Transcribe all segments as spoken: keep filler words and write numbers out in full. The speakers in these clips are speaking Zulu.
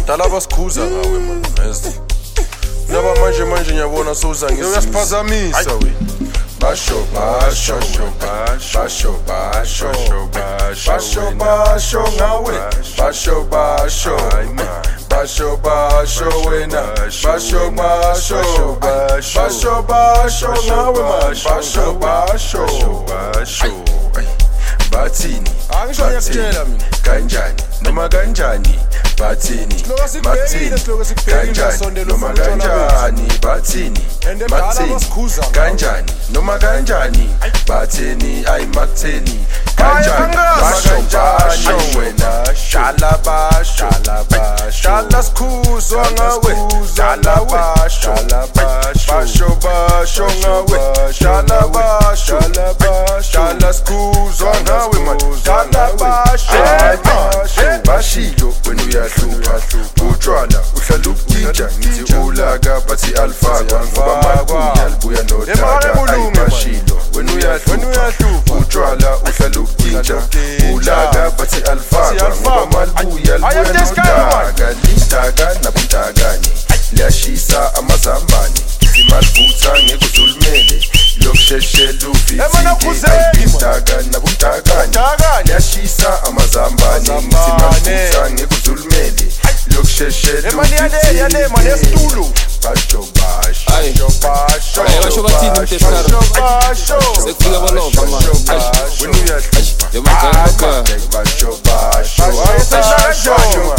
Dala basikhuza ngawe man. Yazi. Laba manje manje ngiyabona sowuzange uyasiphazamisa we. Basho basho basho basho basho basho ngawe basho basho basho basho wena basho basho basho basho ngawe man basho basho basho bathini angishayakutshela mina kanjani noma kanjani bathini bathini kanjani noma kanjani bathini bathini kanjani noma kanjani bathini ay mathini kanjani basho basho wena shala basho shala skuzwa ngawe shala basho basho basho ngawe shala basho shala skuzwa ngawe man shala basho bashilo wena uyahlupha utshwala uhlala ukuthinta ngithi ulaka bathi alfaka ngoba makuya libuya nodaka ayibashilo wena uyahlupha utshwala uhlala ukuthinta ulaka bathi alfaka ngoba makuya libuya nodaka lintaka nabuntakanye liyashisa amazambane ithi malivutha ngekuzulumele lokusheshela uvithike lintaka nabuntakanye liyashisa amazambane ithi malivutha ngekuzulumele lokusheshela uvithike basho basho basho basho bathini mteshkaro sekufika abalova man wena uyahlupha yamaganga basho basho basho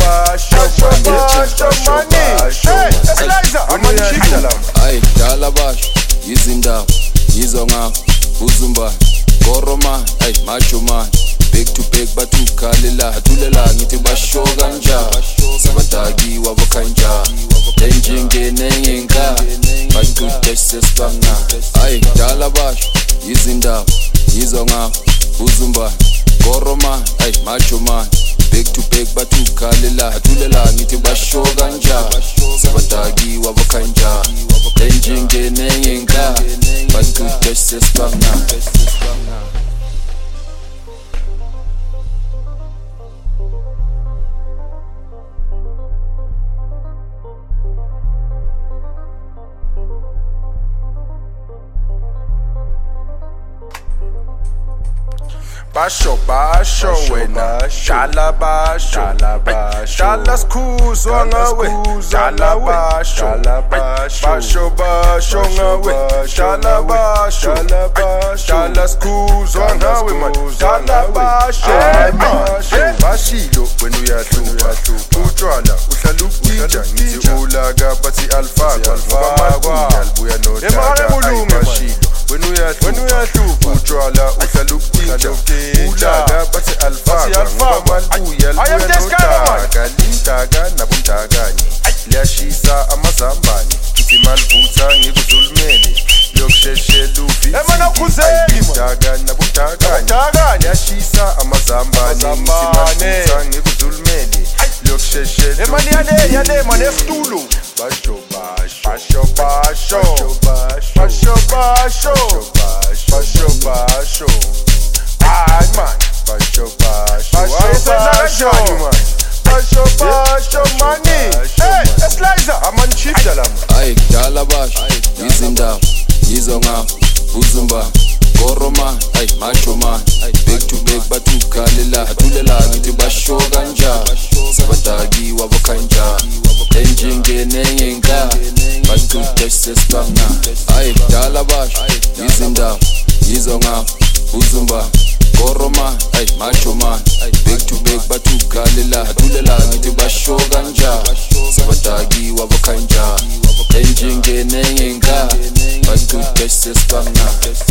ay dala basho izindaba yizwa ngapha uzumba goroma ay macho man back to back bathukhalela hathulela ngithi basho kanjani sabadakiwa bakhanja enjengene ngenka baqhubhe sesibanga ay dala basho izindaba yizwa ngapha uzumba goroma ay macho man back to back bathukhalela hathulela ngithi basho kanjani sabadakiwa bakhanja enjengene ngenka baqhubhe sesibanga basho basho wena shala basho shala skuzwa ngawe shala basho basho basho ngawe shala basho shala skuzwa ngawe man shala basho bashilo wena uyahlupha utshwala uhlala ukuthinta ngithi ulaka bathi alfaka ngoba makuya libuya nodaka ayibashilo wena uyahlupha utshwala uhlala ukuthinta ulaka bathi alfaka ngoba makuya libuya nodaka lintaka nabuntakanye liyashisa amazambane ithi malivutha ngekuzulumele lokusheshela uvithike lintaka nabuntakanye liyashisa amazambane ithi malivutha ngekuzulumele lokusheshela nesitulo basho basho basho basho basho basho basho ay man basho basho basho basho basho mani hey esliza aman chief dala ay dala basho izindaba yizwa ngapha uzumba goroma ay macho man back to back bathukhalela hathulela ngithi basho kanjani sabadakiwa bakhanja enjengene ngenka baqhubhe sesibanga ay dala basho izindaba yizwa ngapha uzumba goroma ay macho man back to back bathukhalela hathulela ngithi basho kanjani sabadakiwa bakhanja enjengene ngenka baqhubhe sesibanga